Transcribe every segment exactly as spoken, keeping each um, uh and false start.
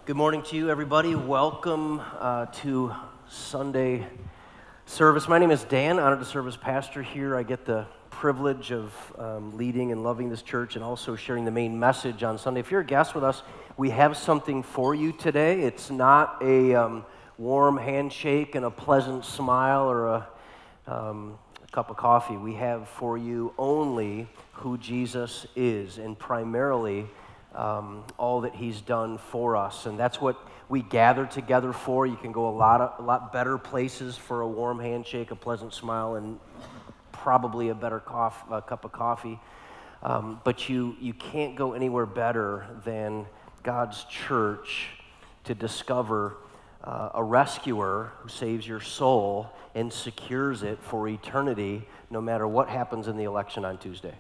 Good morning to you, everybody. Welcome uh, to Sunday service. My name is Dan, honored to serve as pastor here. I get the privilege of um, leading and loving this church and also sharing the main message on Sunday. If you're a guest with us, we have something for you today. It's not a um, warm handshake and a pleasant smile or a, um, a cup of coffee. We have for you only who Jesus is, and primarily Um, all that he's done for us, and that's what we gather together for. You can go a lot of, a lot better places for a warm handshake, a pleasant smile, and probably a better coff, a cup of coffee. Um, but you you can't go anywhere better than God's church to discover uh, a rescuer who saves your soul and secures it for eternity, no matter what happens in the election on Tuesday.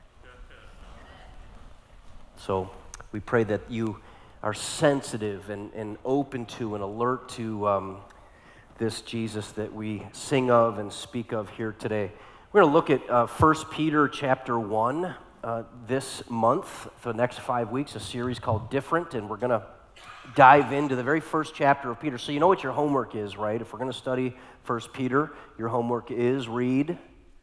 So we pray that you are sensitive and, and open to and alert to um, this Jesus that we sing of and speak of here today. We're going to look at uh, First Peter chapter one uh, this month for the next five weeks, a series called Different, and we're going to dive into the very first chapter of Peter. So you know what your homework is, right? If we're going to study First Peter, your homework is read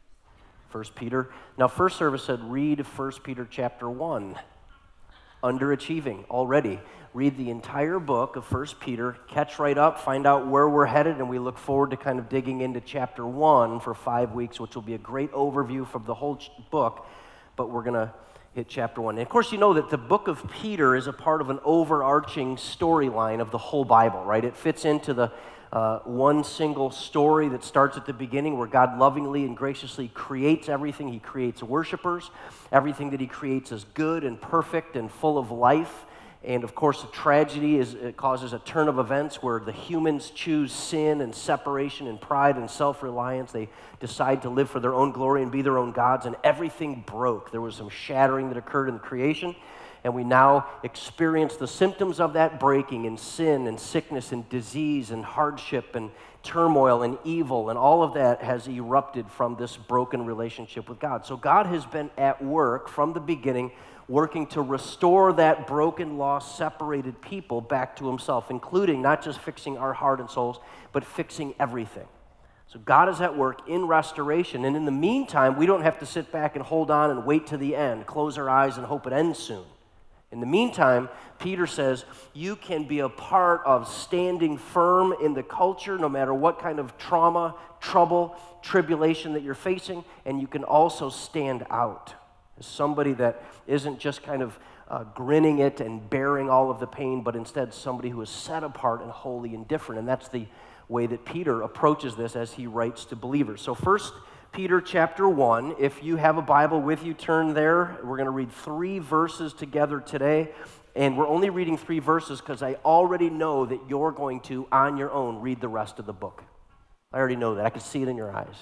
First Peter. Now, first service said read First Peter chapter one. Underachieving already. Read the entire book of First Peter, catch right up, find out where we're headed, and we look forward to kind of digging into chapter one for five weeks, which will be a great overview from the whole book, but we're going to hit chapter one. And of course, you know that the book of Peter is a part of an overarching storyline of the whole Bible, right? It fits into the Uh, one single story that starts at the beginning where God lovingly and graciously creates everything. He creates worshipers. Everything that he creates is good and perfect and full of life. And of course, the tragedy is it causes a turn of events where the humans choose sin and separation and pride and self-reliance. They decide to live for their own glory and be their own gods, and everything broke. There was some shattering that occurred in creation. And we now experience the symptoms of that breaking in sin and sickness and disease and hardship and turmoil and evil, and all of that has erupted from this broken relationship with God. So God has been at work from the beginning, working to restore that broken, lost, separated people back to himself, including not just fixing our heart and souls, but fixing everything. So God is at work in restoration, and in the meantime, we don't have to sit back and hold on and wait to the end, close our eyes and hope it ends soon. In the meantime, Peter says, you can be a part of standing firm in the culture, no matter what kind of trauma, trouble, tribulation that you're facing, and you can also stand out as somebody that isn't just kind of uh, grinning it and bearing all of the pain, but instead somebody who is set apart and holy and different. And that's the way that Peter approaches this as he writes to believers. So first, Peter chapter one, if you have a Bible with you, turn there. We're going to read three verses together today, and we're only reading three verses because I already know that you're going to, on your own, read the rest of the book. I already know that. I can see it in your eyes.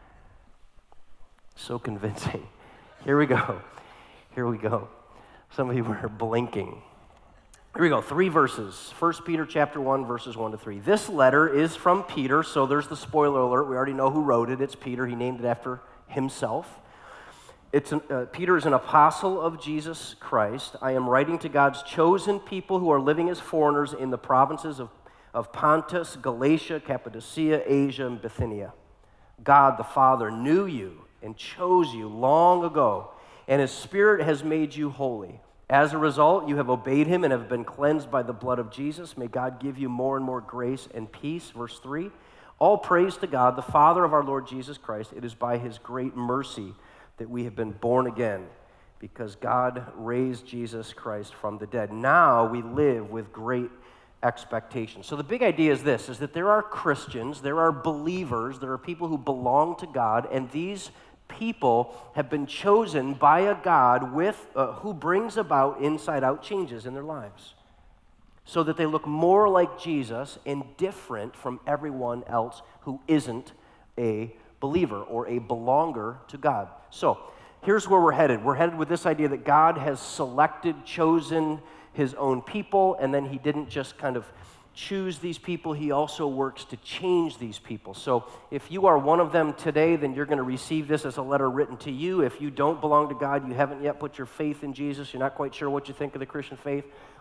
So convincing. Here we go. Here we go. Some of you are blinking. Here we go, three verses. First Peter chapter one, verses one to three. This letter is from Peter, so there's the spoiler alert. We already know who wrote it. It's Peter. He named it after himself. It's an, uh, Peter is an apostle of Jesus Christ. I am writing to God's chosen people who are living as foreigners in the provinces of, of Pontus, Galatia, Cappadocia, Asia, and Bithynia. God the Father knew you and chose you long ago, and his Spirit has made you holy. As a result, you have obeyed him and have been cleansed by the blood of Jesus. May God give you more and more grace and peace. Verse three, all praise to God, the Father of our Lord Jesus Christ. It is by his great mercy that we have been born again, because God raised Jesus Christ from the dead. Now we live with great expectation. So the big idea is this, is that there are Christians, there are believers, there are people who belong to God, and these people have been chosen by a God with uh, who brings about inside-out changes in their lives so that they look more like Jesus and different from everyone else who isn't a believer or a belonger to God. So here's where we're headed. We're headed with this idea that God has selected, chosen his own people, and then he didn't just kind of choose these people, he also works to change these people. So if you are one of them today, then you're going to receive this as a letter written to you. If you don't belong to God, you haven't yet put your faith in Jesus, you're not quite sure what you think of the Christian faith,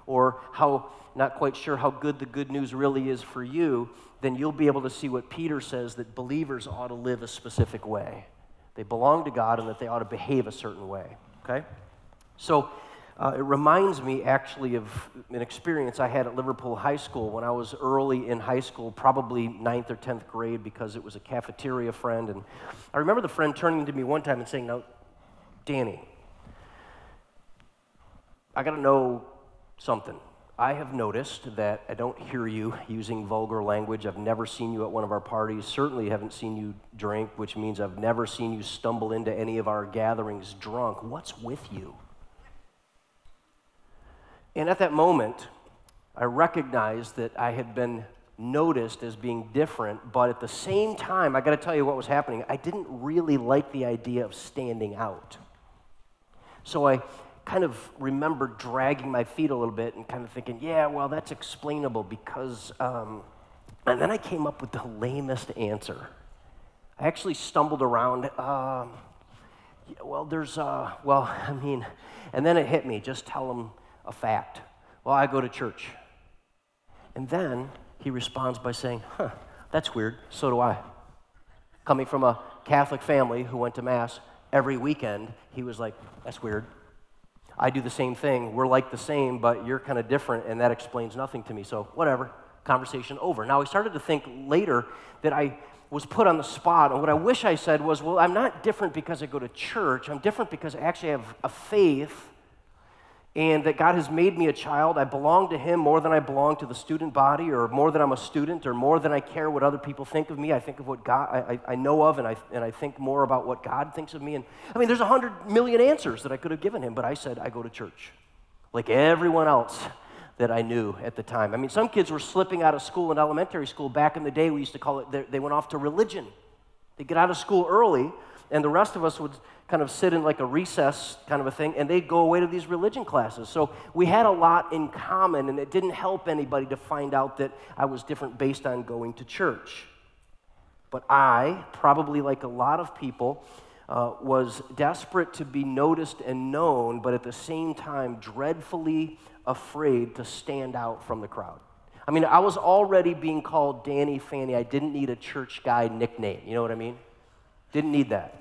or how not quite sure how good the good news really is for you, then you'll be able to see what Peter says, that believers ought to live a specific way. They belong to God and that they ought to behave a certain way, okay? So uh, it reminds me actually of an experience I had at Liverpool High School when I was early in high school, probably ninth or tenth grade, because it was a cafeteria friend. And I remember the friend turning to me one time and saying, "Now, Danny, I got to know something. I have noticed that I don't hear you using vulgar language. I've never seen you at one of our parties. Certainly haven't seen you drink, which means I've never seen you stumble into any of our gatherings drunk. What's with you?" And at that moment, I recognized that I had been noticed as being different, but at the same time, I got to tell you what was happening. I didn't really like the idea of standing out. So I kind of remember dragging my feet a little bit and kind of thinking, yeah, well, that's explainable because, um, and then I came up with the lamest answer. I actually stumbled around, um, yeah, well, there's, uh, well, I mean, and then it hit me, just tell them a fact. Well, I go to church. And then he responds by saying, huh, that's weird, so do I. Coming from a Catholic family who went to Mass every weekend, he was like, that's weird. I do the same thing. We're like the same, but you're kind of different, and that explains nothing to me. So whatever, conversation over. Now, I started to think later that I was put on the spot, and what I wish I said was, well, I'm not different because I go to church. I'm different because I actually have a faith, and that God has made me a child. I belong to him more than I belong to the student body, or more than I'm a student, or more than I care what other people think of me. I think of what God, I, I know of, and I, and I think more about what God thinks of me. And I mean, there's a hundred million answers that I could have given him, but I said, I go to church, like everyone else that I knew at the time. I mean, some kids were slipping out of school in elementary school. Back in the day, we used to call it, they went off to religion. They get out of school early, and the rest of us would kind of sit in like a recess kind of a thing, and they'd go away to these religion classes. So we had a lot in common, and it didn't help anybody to find out that I was different based on going to church. But I, probably like a lot of people, uh, was desperate to be noticed and known, but at the same time dreadfully afraid to stand out from the crowd. I mean, I was already being called Danny Fanny. I didn't need a church guy nickname. You know what I mean? Didn't need that.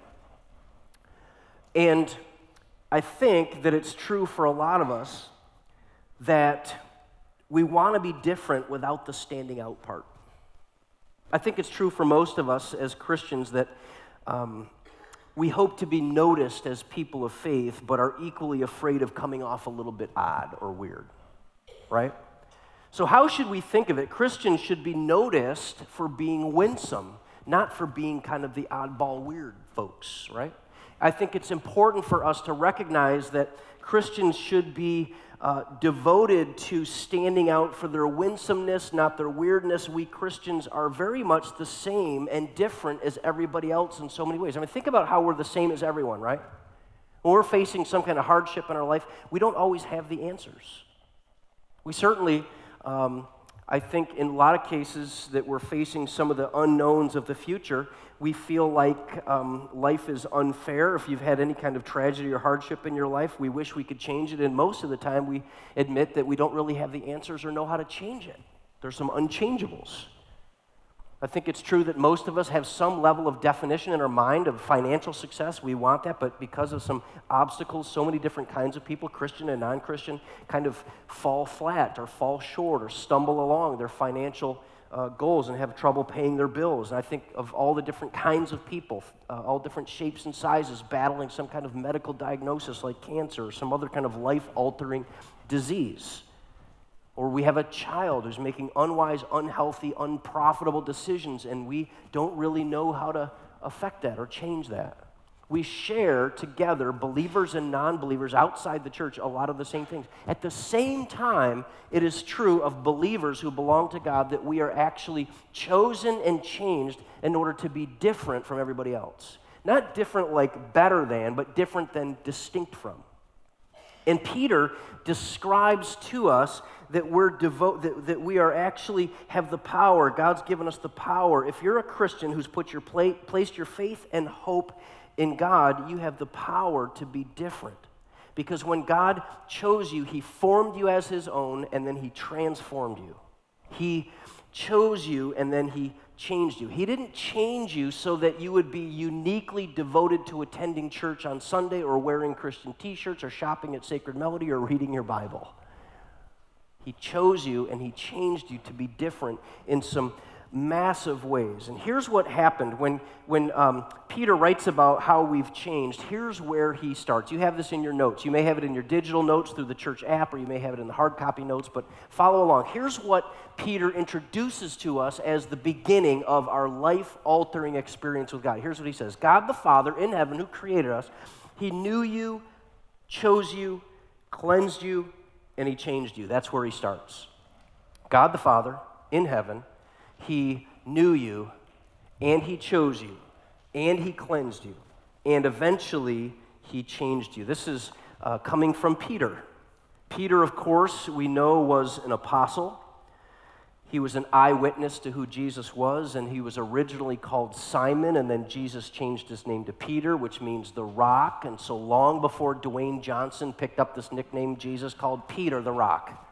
And I think that it's true for a lot of us that we want to be different without the standing out part. I think it's true for most of us as Christians that um, we hope to be noticed as people of faith, but are equally afraid of coming off a little bit odd or weird, right? So how should we think of it? Christians should be noticed for being winsome, not for being kind of the oddball weird folks, right? I think it's important for us to recognize that Christians should be uh, devoted to standing out for their winsomeness, not their weirdness. We Christians are very much the same and different as everybody else in so many ways. I mean, think about how we're the same as everyone, right? When we're facing some kind of hardship in our life, we don't always have the answers. We certainly, um, I think in a lot of cases that we're facing some of the unknowns of the future, we feel like um, life is unfair. If you've had any kind of tragedy or hardship in your life, we wish we could change it, and most of the time we admit that we don't really have the answers or know how to change it. There's some unchangeables. I think it's true that most of us have some level of definition in our mind of financial success. We want that, but because of some obstacles, so many different kinds of people, Christian and non-Christian, kind of fall flat or fall short or stumble along their financial uh, goals and have trouble paying their bills. And I think of all the different kinds of people, uh, all different shapes and sizes, battling some kind of medical diagnosis like cancer or some other kind of life-altering disease. Or we have a child who's making unwise, unhealthy, unprofitable decisions, and we don't really know how to affect that or change that. We share together, believers and non-believers outside the church, a lot of the same things. At the same time, it is true of believers who belong to God that we are actually chosen and changed in order to be different from everybody else. Not different like better than, but different than distinct from. And Peter describes to us that we're devote that, that we are actually have the power. God's given us the power. If you're a Christian who's put your pla- placed your faith and hope in God, you have the power to be different. Because when God chose you, he formed you as his own, and then he transformed you. He chose you, and then he changed you. He didn't change you so that you would be uniquely devoted to attending church on Sunday or wearing Christian t-shirts or shopping at Sacred Melody or reading your Bible. He chose you and he changed you to be different in some massive ways. And here's what happened when, when um, Peter writes about how we've changed. Here's where he starts. You have this in your notes. You may have it in your digital notes through the church app, or you may have it in the hard copy notes, but follow along. Here's what Peter introduces to us as the beginning of our life-altering experience with God. Here's what he says. God the Father in heaven, who created us, he knew you, chose you, cleansed you, and he changed you. That's where he starts. God the Father in heaven, he knew you, and he chose you, and he cleansed you, and eventually he changed you. This is uh, coming from Peter. Peter, of course, we know was an apostle. He was an eyewitness to who Jesus was, and he was originally called Simon, and then Jesus changed his name to Peter, which means the rock. And so long before Dwayne Johnson picked up this nickname, Jesus called Peter the rock.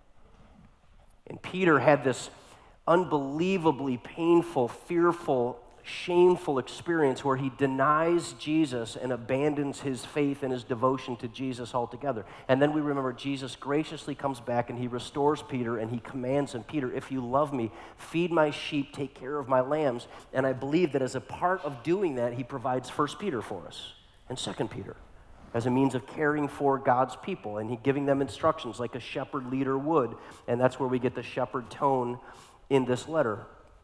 And Peter had this unbelievably painful, fearful, shameful experience where he denies Jesus and abandons his faith and his devotion to Jesus altogether. And then we remember Jesus graciously comes back and he restores Peter and he commands him, Peter, if you love me, feed my sheep, take care of my lambs. And I believe that as a part of doing that, he provides First Peter for us and Second Peter as a means of caring for God's people and he giving them instructions like a shepherd leader would. And that's where we get the shepherd tone in this letter.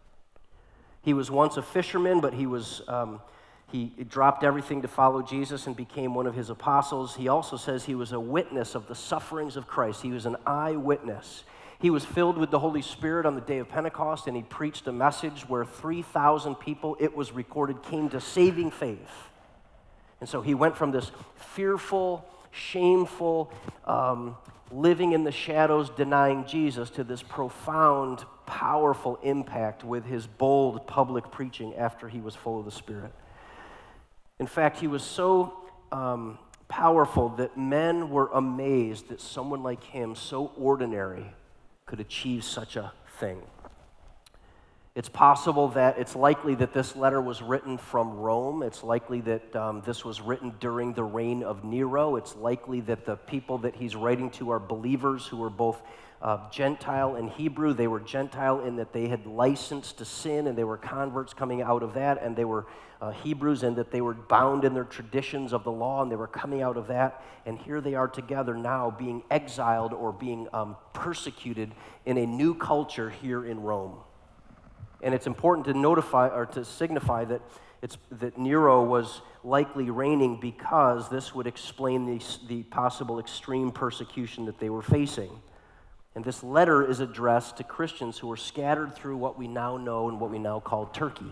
He was once a fisherman, but he was um, he dropped everything to follow Jesus and became one of his apostles. He also says he was a witness of the sufferings of Christ. He was an eyewitness. He was filled with the Holy Spirit on the day of Pentecost, and he preached a message where three thousand people, it was recorded, came to saving faith. And so he went from this fearful, shameful, um, living in the shadows, denying Jesus, to this profound, powerful impact with his bold public preaching after he was full of the Spirit. In fact, he was so um, powerful that men were amazed that someone like him, so ordinary, could achieve such a thing. It's possible that it's likely that this letter was written from Rome. It's likely that um, this was written during the reign of Nero. It's likely that the people that he's writing to are believers who were both uh, Gentile and Hebrew. They were Gentile in that they had license to sin, and they were converts coming out of that, and they were uh, Hebrews in that they were bound in their traditions of the law, and they were coming out of that. And here they are together now being exiled or being um, persecuted in a new culture here in Rome. And it's important to notify or to signify that it's that Nero was likely reigning because this would explain the, the possible extreme persecution that they were facing. And this letter is addressed to Christians who are scattered through what we now know and what we now call Turkey.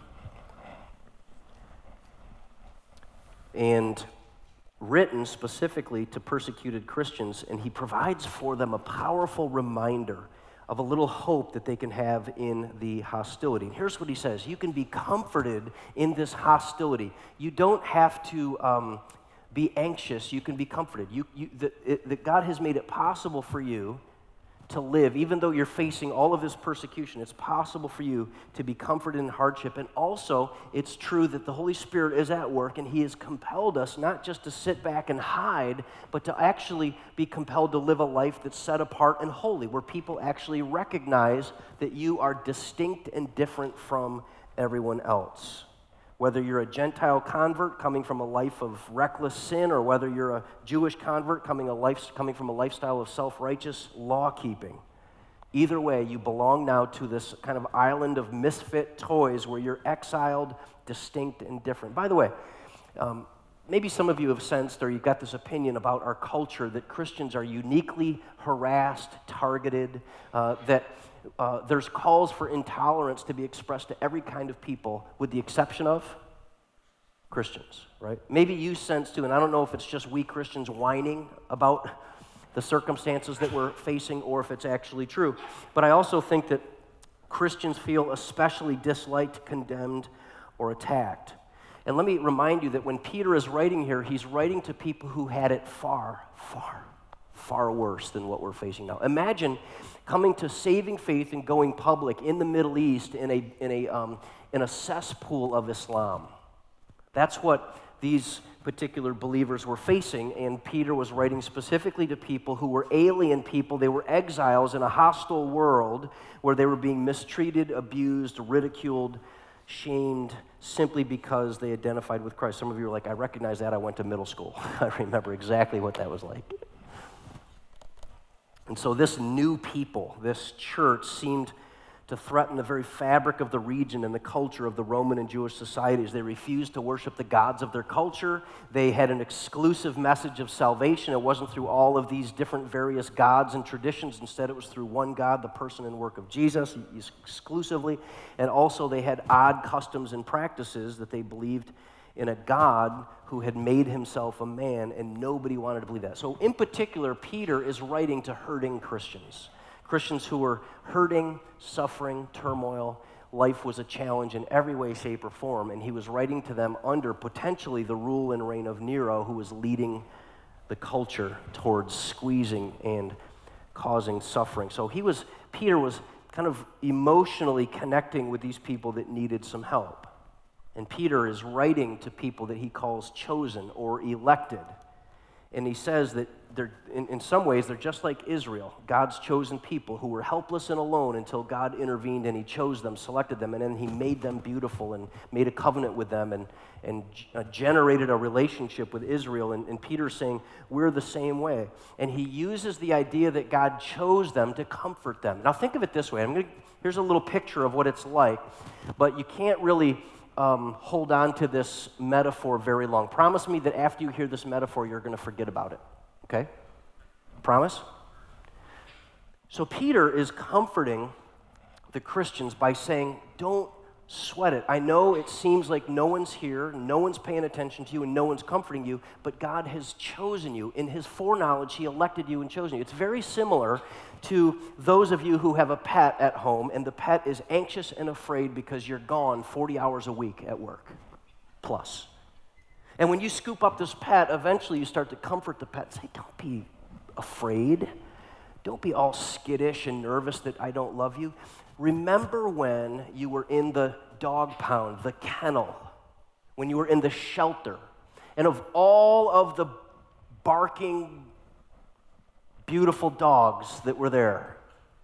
And written specifically to persecuted Christians, and he provides for them a powerful reminder of a little hope that they can have in the hostility. And here's what he says. You can be comforted in this hostility. You don't have to um, be anxious. You can be comforted. You, you, that God has made it possible for you to live, even though you're facing all of this persecution. It's possible for you to be comforted in hardship. And also, it's true that the Holy Spirit is at work, and he has compelled us not just to sit back and hide, but to actually be compelled to live a life that's set apart and holy, where people actually recognize that you are distinct and different from everyone else. Whether you're a Gentile convert coming from a life of reckless sin, or whether you're a Jewish convert coming, a life, coming from a lifestyle of self-righteous law-keeping. Either way, you belong now to this kind of island of misfit toys where you're exiled, distinct, and different. By the way, um, maybe some of you have sensed or you've got this opinion about our culture that Christians are uniquely harassed, targeted, uh, that Uh, there's calls for intolerance to be expressed to every kind of people, with the exception of Christians, right? Maybe you sense too, and I don't know if it's just we Christians whining about the circumstances that we're facing or if it's actually true, but I also think that Christians feel especially disliked, condemned, or attacked. And let me remind you that when Peter is writing here, he's writing to people who had it far, far, far worse than what we're facing now. Imagine coming to saving faith and going public in the Middle East in a, in a, um, in a cesspool of Islam. That's what these particular believers were facing, and Peter was writing specifically to people who were alien people. They were exiles in a hostile world where they were being mistreated, abused, ridiculed, shamed, simply because they identified with Christ. Some of you are like, I recognize that. I went to middle school. I remember exactly what that was like. And so this new people, this church, seemed to threaten the very fabric of the region and the culture of the Roman and Jewish societies. They refused to worship the gods of their culture. They had an exclusive message of salvation. It wasn't through all of these different various gods and traditions. Instead, it was through one God, the person and work of Jesus, exclusively. And also, they had odd customs and practices that they believed in a God who had made himself a man, and nobody wanted to believe that. So in particular, Peter is writing to hurting Christians. Christians who were hurting, suffering, turmoil. Life was a challenge in every way, shape, or form, and he was writing to them under potentially the rule and reign of Nero, who was leading the culture towards squeezing and causing suffering. So he was, Peter was kind of emotionally connecting with these people that needed some help. And Peter is writing to people that he calls chosen or elected. And he says that they're, in, in some ways, they're just like Israel, God's chosen people who were helpless and alone until God intervened and he chose them, selected them, and then he made them beautiful and made a covenant with them and, and uh, generated a relationship with Israel. And, and Peter's saying, we're the same way. And he uses the idea that God chose them to comfort them. Now think of it this way. I'm gonna, here's a little picture of what it's like, but you can't really Um, hold on to this metaphor very long. Promise me that after you hear this metaphor, you're going to forget about it, okay? Promise? So Peter is comforting the Christians by saying, don't sweat it. I know it seems like no one's here, no one's paying attention to you, and no one's comforting you, but God has chosen you. In his foreknowledge, he elected you and chosen you. It's very similar to those of you who have a pet at home, and the pet is anxious and afraid because you're gone forty hours a week at work, plus. And when you scoop up this pet, eventually you start to comfort the pet. Say, don't be afraid. Don't be all skittish and nervous that I don't love you. Remember when you were in the dog pound, the kennel, when you were in the shelter, and of all of the barking, beautiful dogs that were there,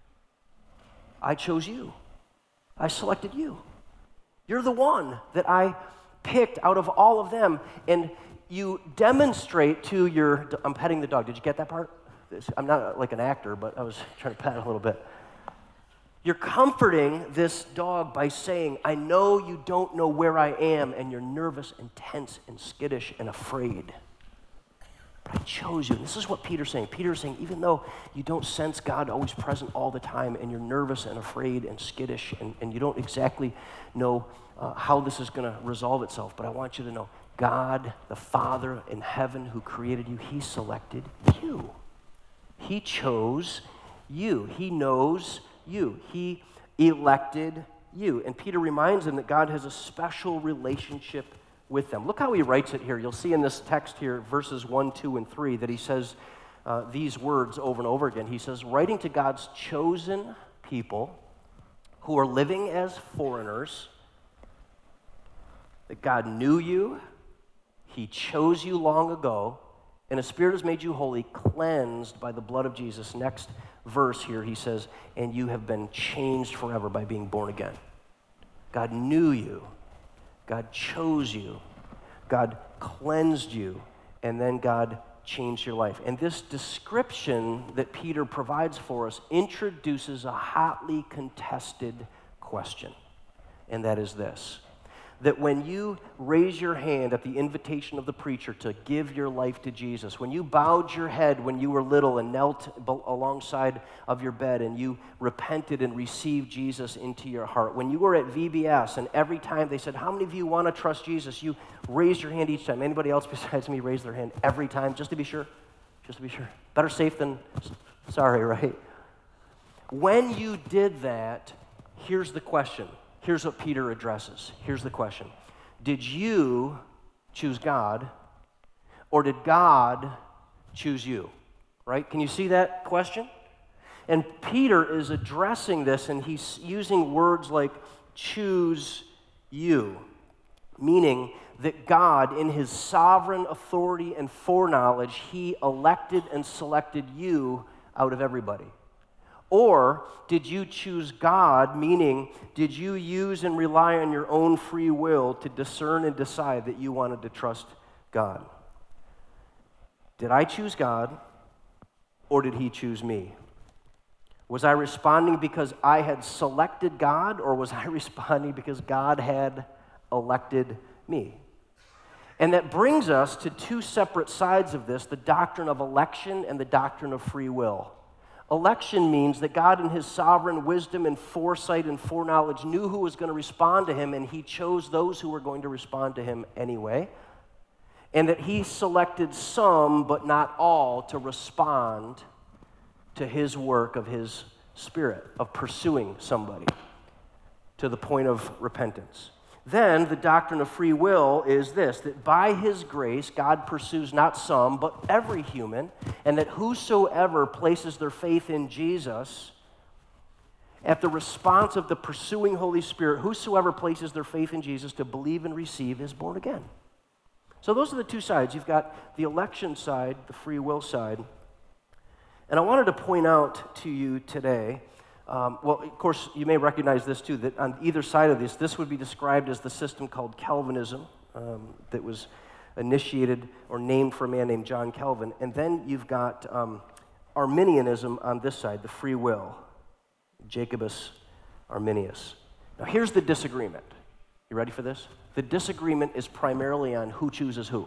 I chose you. I selected you. You're the one that I picked out of all of them, and you demonstrate to your, I'm petting the dog. Did you get that part? I'm not like an actor, but I was trying to pet it a little bit. You're comforting this dog by saying, I know you don't know where I am, and you're nervous and tense and skittish and afraid. But I chose you. And this is what Peter's saying. Peter's saying, even though you don't sense God always present all the time, and you're nervous and afraid and skittish, and, and you don't exactly know uh, how this is going to resolve itself, but I want you to know, God, the Father in heaven who created you, he selected you. He chose you. He knows you. He elected you. And Peter reminds them that God has a special relationship with them. Look how he writes it here. You'll see in this text here, verses one, two, and three, that he says uh, these words over and over again. He says, writing to God's chosen people who are living as foreigners, that God knew you, he chose you long ago, and his Spirit has made you holy, cleansed by the blood of Jesus. Next verse here, he says, and you have been changed forever by being born again. God knew you. God chose you. God cleansed you. And then God changed your life. And this description that Peter provides for us introduces a hotly contested question. And that is this: that when you raise your hand at the invitation of the preacher to give your life to Jesus, when you bowed your head when you were little and knelt alongside of your bed and you repented and received Jesus into your heart, when you were at V B S and every time they said, how many of you want to trust Jesus, you raised your hand each time. Anybody else besides me raise their hand every time, just to be sure? Just to be sure. Better safe than sorry, right? When you did that, here's the question. Here's what Peter addresses. Here's the question. did you choose God, or did God choose you? Right? Can you see that question? And Peter is addressing this, and he's using words like choose you, meaning that God, in his sovereign authority and foreknowledge, he elected and selected you out of everybody. Or did you choose God, meaning did you use and rely on your own free will to discern and decide that you wanted to trust God? Did I choose God, or did he choose me? Was I responding because I had selected God, or was I responding because God had elected me? And that brings us to two separate sides of this, the doctrine of election and the doctrine of free will. Election means that God in his sovereign wisdom and foresight and foreknowledge knew who was going to respond to him, and he chose those who were going to respond to him anyway. And that he selected some, but not all, to respond to his work of his Spirit, of pursuing somebody to the point of repentance. Then the doctrine of free will is this, that by his grace, God pursues not some, but every human, and that whosoever places their faith in Jesus, at the response of the pursuing Holy Spirit, whosoever places their faith in Jesus to believe and receive is born again. So those are the two sides. You've got the election side, the free will side. And I wanted to point out to you today, um, well, of course, you may recognize this too, that on either side of this, this would be described as the system called Calvinism, um, that was initiated or named for a man named John Calvin. And then you've got um, Arminianism on this side, the free will, Jacobus Arminius. Now here's the disagreement. You ready for this? The disagreement is primarily on who chooses who.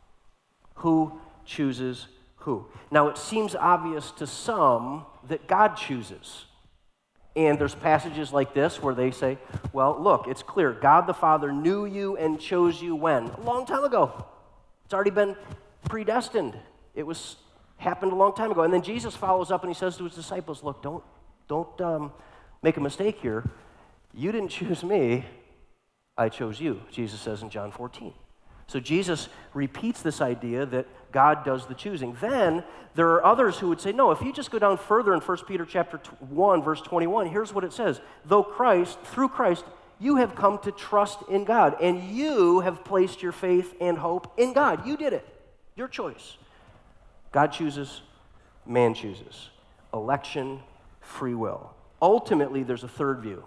Who chooses who? Now, it seems obvious to some that God chooses. And there's passages like this where they say, well, look, it's clear. God the Father knew you and chose you when? A long time ago. It's already been predestined. It was happened a long time ago. And then Jesus follows up and he says to his disciples, look, don't, don't um, make a mistake here. You didn't choose me. I chose you, Jesus says in John fourteen. So Jesus repeats this idea that God does the choosing. Then there are others who would say, no, if you just go down further in First Peter chapter one, verse twenty-one, here's what it says. Though Christ, through Christ, you have come to trust in God, and you have placed your faith and hope in God. You did it. Your choice. God chooses, man chooses. Election, free will. Ultimately, there's a third view.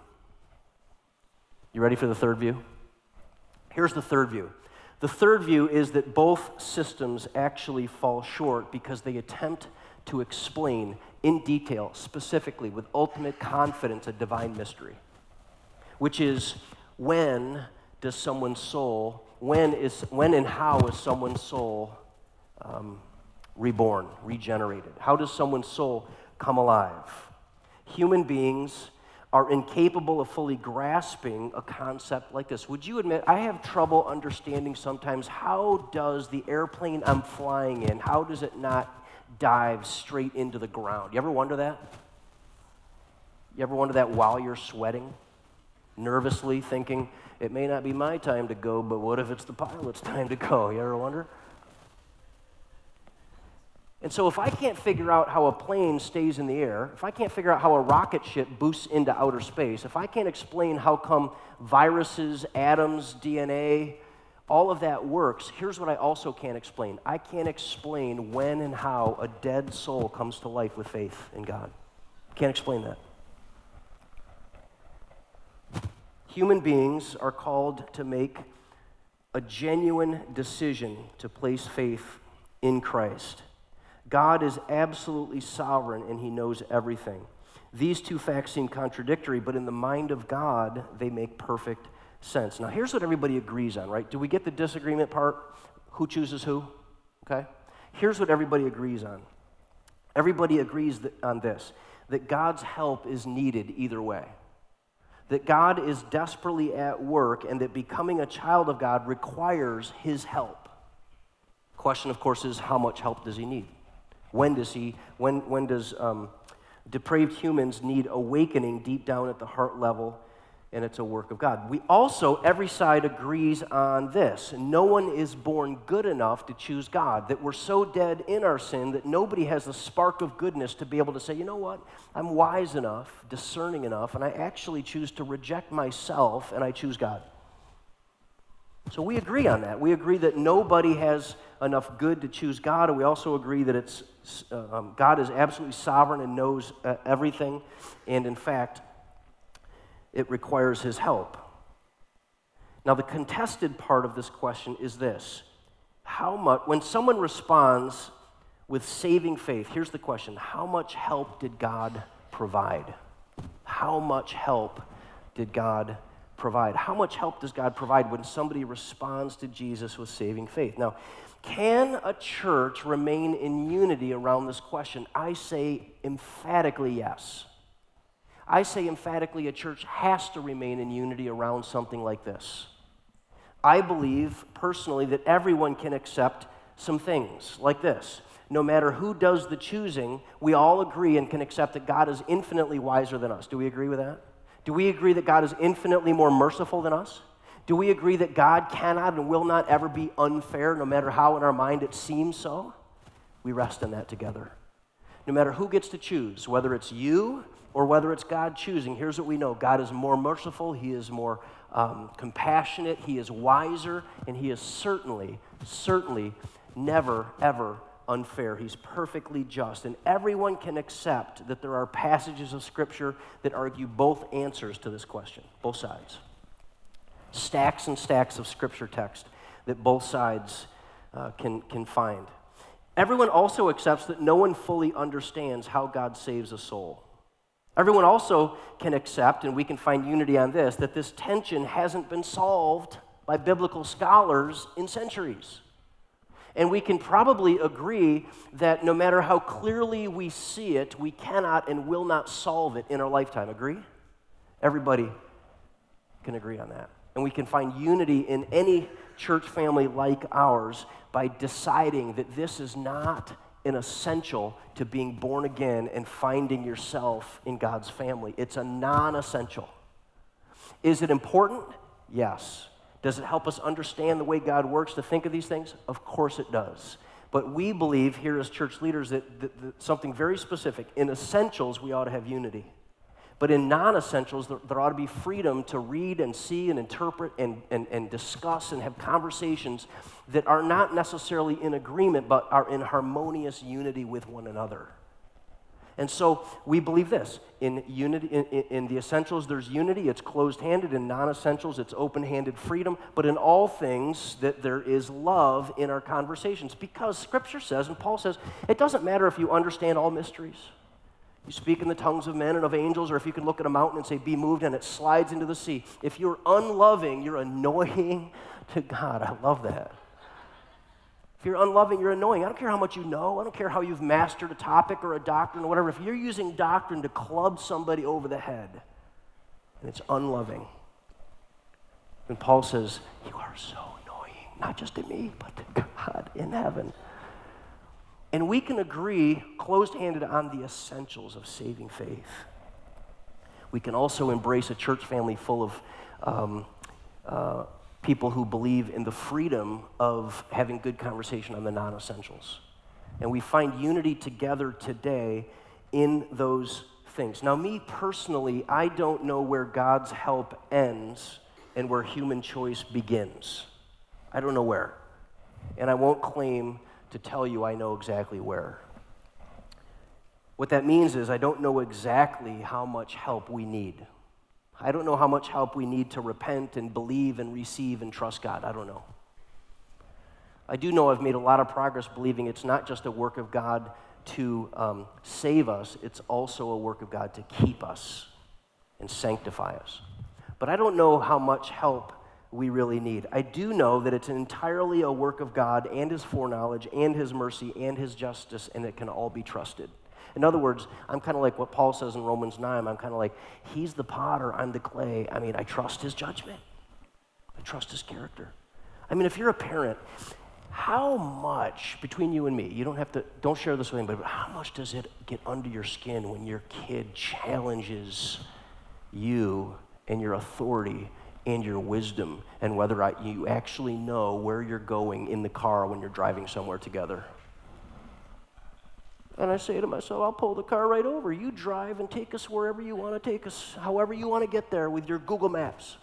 You ready for the third view? Here's the third view. The third view is that both systems actually fall short because they attempt to explain in detail, specifically, with ultimate confidence, a divine mystery, which is when does someone's soul, when is, when and how is someone's soul um, reborn, regenerated? How does someone's soul come alive? Human beings are incapable of fully grasping a concept like this. Would you admit, I have trouble understanding sometimes, how does the airplane I'm flying in, how does it not dive straight into the ground? You ever wonder that? You ever wonder that while you're sweating, nervously thinking, it may not be my time to go, but what if it's the pilot's time to go? You ever wonder? And so if I can't figure out how a plane stays in the air, if I can't figure out how a rocket ship boosts into outer space, if I can't explain how come viruses, atoms, D N A, all of that works, here's what I also can't explain. I can't explain when and how a dead soul comes to life with faith in God. Can't explain that. Human beings are called to make a genuine decision to place faith in Christ. God is absolutely sovereign and he knows everything. These two facts seem contradictory, but in the mind of God, they make perfect sense. Now, here's what everybody agrees on, right? Do we get the disagreement part? Who chooses who? Okay? Here's what everybody agrees on. Everybody agrees that, on this, that God's help is needed either way. That God is desperately at work and that becoming a child of God requires his help. Question, of course, is how much help does he need? When does he, when, when does um, depraved humans need awakening deep down at the heart level and it's a work of God. We also, every side agrees on this. No one is born good enough to choose God, that we're so dead in our sin that nobody has the spark of goodness to be able to say, you know what, I'm wise enough, discerning enough, and I actually choose to reject myself, and I choose God. So we agree on that. We agree that nobody has enough good to choose God, and we also agree that it's uh, um, God is absolutely sovereign and knows uh, everything, and in fact, it requires his help. Now, the contested part of this question is this. How much, when someone responds with saving faith, here's the question: how much help did God provide? How much help did God provide? How much help does God provide when somebody responds to Jesus with saving faith? Now, can a church remain in unity around this question? I say emphatically yes. I say emphatically a church has to remain in unity around something like this. I believe personally that everyone can accept some things like this. No matter who does the choosing, we all agree and can accept that God is infinitely wiser than us. Do we agree with that? Do we agree that God is infinitely more merciful than us? Do we agree that God cannot and will not ever be unfair, no matter how in our mind it seems so? We rest in that together. No matter who gets to choose, whether it's you or whether it's God choosing, here's what we know. God is more merciful, he is more um, compassionate, he is wiser, and he is certainly, certainly never, ever unfair. He's perfectly just, and everyone can accept that there are passages of Scripture that argue both answers to this question, both sides. Stacks and stacks of Scripture text that both sides uh, can, can find. Everyone also accepts that no one fully understands how God saves a soul. Everyone also can accept, and we can find unity on this, that this tension hasn't been solved by biblical scholars in centuries. And we can probably agree that no matter how clearly we see it, we cannot and will not solve it in our lifetime. Agree? Everybody can agree on that. And we can find unity in any church family like ours by deciding that this is not an essential to being born again and finding yourself in God's family. It's a non-essential. Is it important? Yes. Does it help us understand the way God works to think of these things? Of course it does. But we believe here as church leaders that, that, that something very specific. In essentials, we ought to have unity. But in non-essentials, there, there ought to be freedom to read and see and interpret and, and, and discuss and have conversations that are not necessarily in agreement, but are in harmonious unity with one another. And so we believe this. In unity, in, in the essentials, there's unity. It's closed-handed. In non-essentials, it's open-handed freedom. But in all things, that there is love in our conversations. Because Scripture says, and Paul says, it doesn't matter if you understand all mysteries. You speak in the tongues of men and of angels, or if you can look at a mountain and say, be moved, and it slides into the sea. If you're unloving, you're annoying to God. I love that. If you're unloving, you're annoying. I don't care how much you know. I don't care how you've mastered a topic or a doctrine or whatever. If you're using doctrine to club somebody over the head, and it's unloving. And Paul says, you are so annoying, not just to me, but to God in heaven. And we can agree closed-handed on the essentials of saving faith. We can also embrace a church family full of um, uh, people who believe in the freedom of having good conversation on the non-essentials. And we find unity together today in those things. Now, me personally, I don't know where God's help ends and where human choice begins. I don't know where. And I won't claim to tell you I know exactly where. What that means is I don't know exactly how much help we need. I don't know how much help we need to repent and believe and receive and trust God. I don't know. I do know I've made a lot of progress believing it's not just a work of God to um, save us, it's also a work of God to keep us and sanctify us. But I don't know how much help we really need. I do know that it's entirely a work of God and his foreknowledge and his mercy and his justice, and it can all be trusted. In other words, I'm kind of like what Paul says in Romans nine. I'm kind of like, he's the potter, I'm the clay. I mean, I trust his judgment. I trust his character. I mean, if you're a parent, how much, between you and me, you don't have to, don't share this with anybody, but how much does it get under your skin when your kid challenges you and your authority and your wisdom, and whether I, you actually know where you're going in the car when you're driving somewhere together. And I say to myself, I'll pull the car right over. You drive and take us wherever you want to take us, however you want to get there with your Google Maps.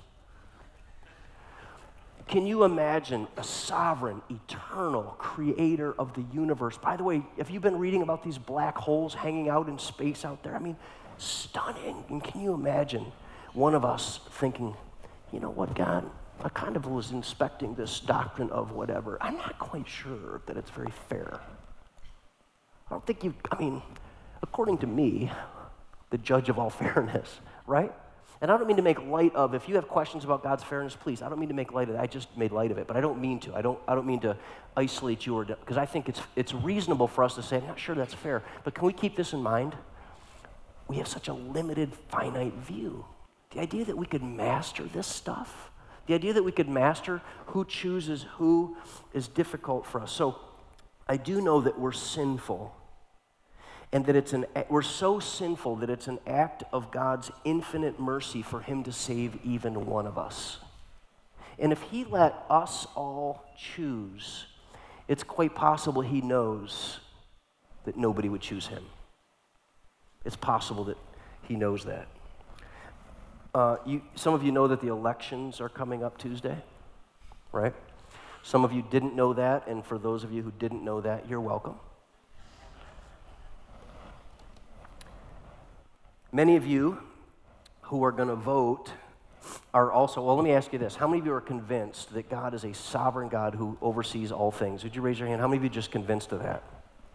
Can you imagine a sovereign, eternal creator of the universe? By the way, have you been reading about these black holes hanging out in space out there? I mean, stunning. And can you imagine one of us thinking, you know what, God, I kind of was inspecting this doctrine of whatever. I'm not quite sure that it's very fair. I don't think you, I mean, according to me, the judge of all fairness, right? And I don't mean to make light of, if you have questions about God's fairness, please, I don't mean to make light of it. I just made light of it, but I don't mean to. I don't, I don't mean to isolate you, or because I think it's, it's reasonable for us to say, I'm not sure that's fair. But can we keep this in mind? We have such a limited, finite view. The idea that we could master this stuff, the idea that we could master who chooses who is difficult for us. So I do know that we're sinful, and that it's an, we're so sinful that it's an act of God's infinite mercy for him to save even one of us. And if he let us all choose, it's quite possible he knows that nobody would choose him. It's possible that he knows that. Uh, you, some of you know that the elections are coming up Tuesday, right? Some of you didn't know that, and for those of you who didn't know that, you're welcome. Many of you who are going to vote are also, well, let me ask you this. How many of you are convinced that God is a sovereign God who oversees all things? Would you raise your hand? How many of you are just convinced of that?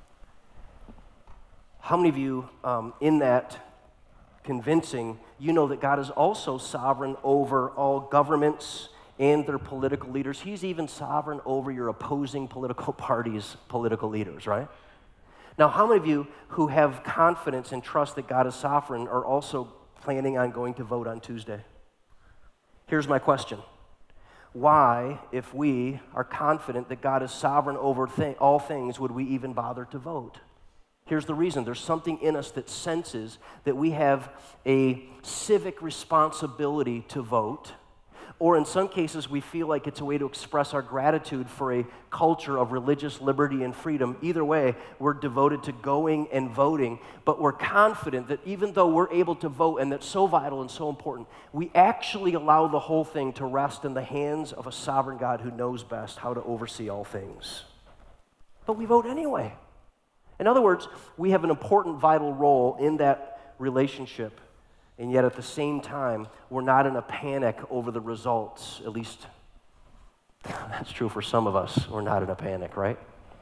How many of you um, in that convincing, you know that God is also sovereign over all governments and their political leaders? He's even sovereign over your opposing political parties' political leaders, right? Now, how many of you who have confidence and trust that God is sovereign are also planning on going to vote on Tuesday? Here's my question. Why, if we are confident that God is sovereign over th- all things, would we even bother to vote? Here's the reason. There's something in us that senses that we have a civic responsibility to vote, or in some cases, we feel like it's a way to express our gratitude for a culture of religious liberty and freedom. Either way, we're devoted to going and voting, but we're confident that even though we're able to vote, and that's so vital and so important, we actually allow the whole thing to rest in the hands of a sovereign God who knows best how to oversee all things. But we vote anyway. In other words, we have an important, vital role in that relationship. And yet at the same time, we're not in a panic over the results. At least that's true for some of us. We're not in a panic, right?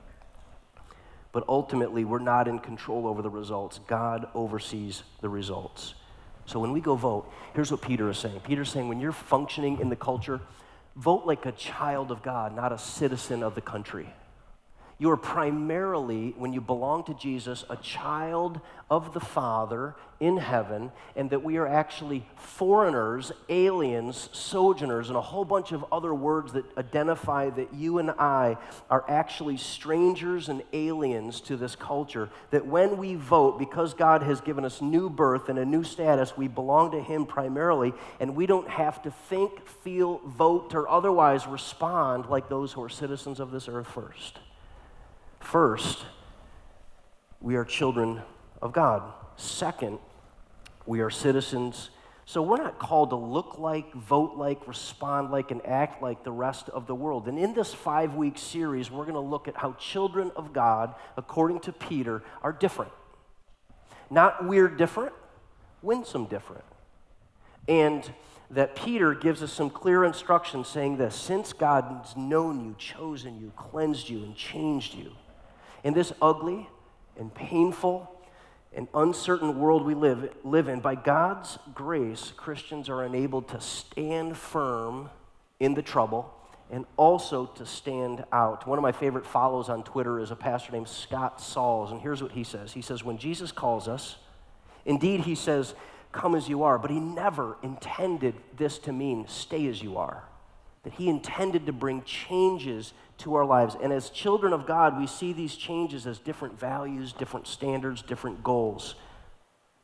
But ultimately, we're not in control over the results. God oversees the results. So when we go vote, here's what Peter is saying. Peter's saying when you're functioning in the culture, vote like a child of God, not a citizen of the country. You are primarily, when you belong to Jesus, a child of the Father in heaven, and that we are actually foreigners, aliens, sojourners, and a whole bunch of other words that identify that you and I are actually strangers and aliens to this culture, that when we vote, because God has given us new birth and a new status, we belong to him primarily, and we don't have to think, feel, vote, or otherwise respond like those who are citizens of this earth first. First, we are children of God. Second, we are citizens. So we're not called to look like, vote like, respond like, and act like the rest of the world. And in this five-week series, we're going to look at how children of God, according to Peter, are different. Not weird different, winsome different. And that Peter gives us some clear instructions saying this: since God has known you, chosen you, cleansed you, and changed you, in this ugly and painful and uncertain world we live, live in, by God's grace, Christians are enabled to stand firm in the trouble and also to stand out. One of my favorite follows on Twitter is a pastor named Scott Sauls, and here's what he says. He says, when Jesus calls us, indeed, he says, come as you are, but he never intended this to mean stay as you are. That he intended to bring changes to our lives. And as children of God, we see these changes as different values, different standards, different goals.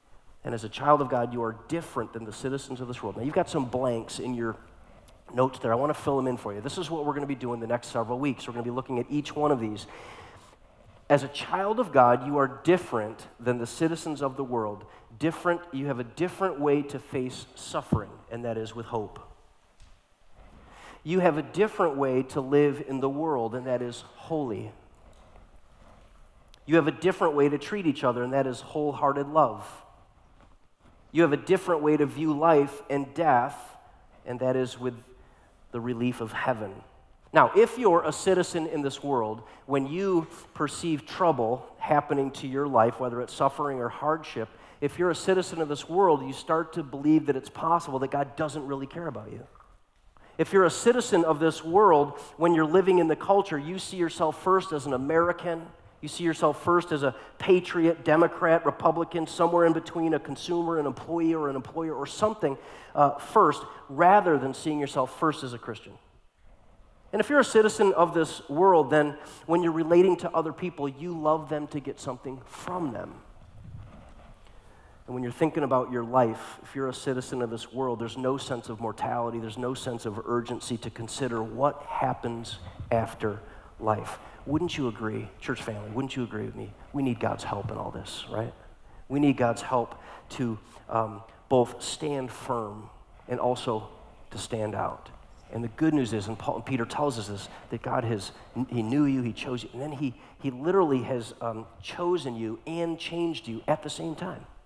And as a child of God, you are different than the citizens of this world. Now, you've got some blanks in your notes there. I want to fill them in for you. This is what we're going to be doing the next several weeks. We're going to be looking at each one of these. As a child of God, you are different than the citizens of the world. Different, you have a different way to face suffering, and that is with hope. You have a different way to live in the world, and that is holy. You have a different way to treat each other, and that is wholehearted love. You have a different way to view life and death, and that is with the relief of heaven. Now, if you're a citizen in this world, when you perceive trouble happening to your life, whether it's suffering or hardship, if you're a citizen of this world, you start to believe that it's possible that God doesn't really care about you. If you're a citizen of this world, when you're living in the culture, you see yourself first as an American. You see yourself first as a patriot, Democrat, Republican, somewhere in between, a consumer, an employee, or an employer, or something uh, first, rather than seeing yourself first as a Christian. And if you're a citizen of this world, then when you're relating to other people, you love them to get something from them. And when you're thinking about your life, if you're a citizen of this world, there's no sense of mortality, there's no sense of urgency to consider what happens after life. Wouldn't you agree, church family, wouldn't you agree with me? We need God's help in all this, right? We need God's help to um, both stand firm and also to stand out. And the good news is, and Paul and Peter tells us this, that God has, he knew you, he chose you, and then he, he literally has um, chosen you and changed you at the same time.